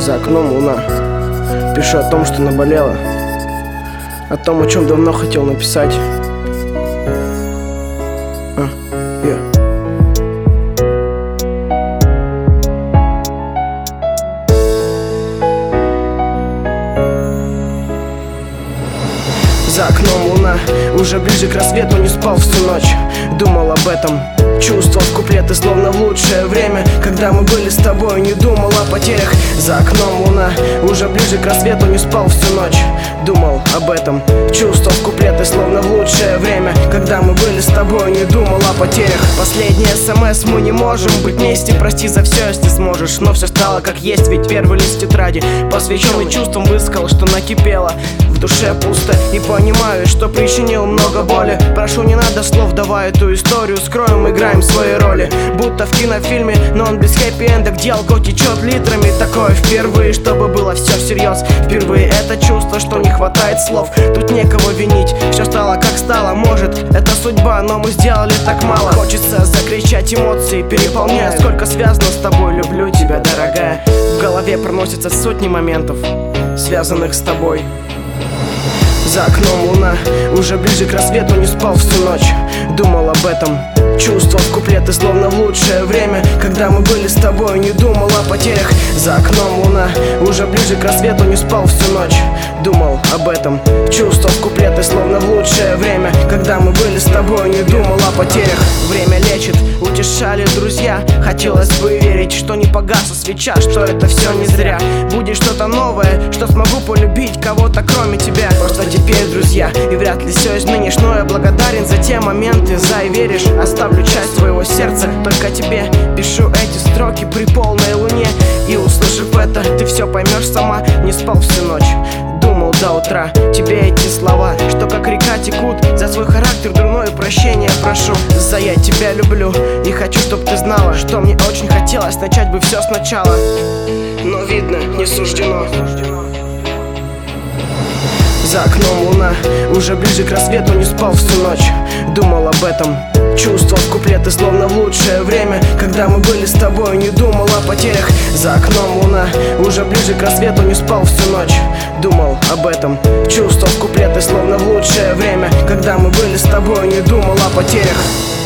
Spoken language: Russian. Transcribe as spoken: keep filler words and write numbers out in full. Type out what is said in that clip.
За окном луна. Пишу о том, что наболело, о том, о чем давно хотел написать. а, yeah. За окном луна, уже ближе к рассвету, не спал всю ночь. Думал об этом, чувствовал куплеты словно в лучшее время, когда мы были с тобой, не думал о потерях. За окном луна, уже ближе к рассвету, не спал всю ночь. Думал об этом, чувствовал куплеты словно в лучшее время, когда мы были с тобой, не думал о потерях. Последний смс: мы не можем быть вместе, прости за все, если сможешь. Но все стало как есть, ведь первый лист тетради, посвященный чувствам, высказал, что накипело в душе пусто. И понимаю, что причинил много боли. Прошу, не надо слов, давай эту историю скроем, играем свои роли, будто в кинофильме, но он без хэппи-энда, где алкоголь течет литрами. Такое впервые, чтобы было все всерьез. Впервые это чувство, что не хватает слов. Тут некого винить, все стало как стало. Может, это судьба, но мы сделали так мало. Хочется закричать, эмоции переполняя. Сколько связано с тобой, люблю тебя, дорогая. В голове проносятся сотни моментов, связанных с тобой. За окном луна, уже ближе к рассвету, не спал всю ночь. Думал об этом, чувствовал куплеты словно в лучшее время, когда мы были с тобой, не думал о потерях. За окном луна, уже ближе к рассвету, не спал всю ночь. Думал об этом, чувствовал куплеты словно в лучшее время, когда мы были с тобой, не думал о потерях. Время лечит, утешали друзья. Хотелось бы верить, что не погасла свеча, что это все не зря. Будет что-то новое, что смогу полюбить кого-то кроме тебя. Просто теперь, друзья, и вряд ли все изменишь, но я благодарен за те моменты, за и веришь. Оставлю часть своего сердца только тебе. Пишу эти строки при полной луне, и услышав это, ты все поймешь сама. Не спал всю ночь, думал до утра. Тебе эти слова, что как река текут. За свой характер дурной прощения прошу. За я тебя люблю и хочу, чтоб ты знала, что мне очень хотелось начать бы все сначала, но видно, не суждено. За окном луна, уже ближе к рассвету, не спал всю ночь. Думал об этом, чувствовал куплеты словно в лучшее время, когда мы были с тобой, не думал о потерях. За окном луна, уже ближе к рассвету, не спал всю ночь. Думал об этом, чувствовал куплеты словно в лучшее время, когда мы были с тобой, не думал о потерях.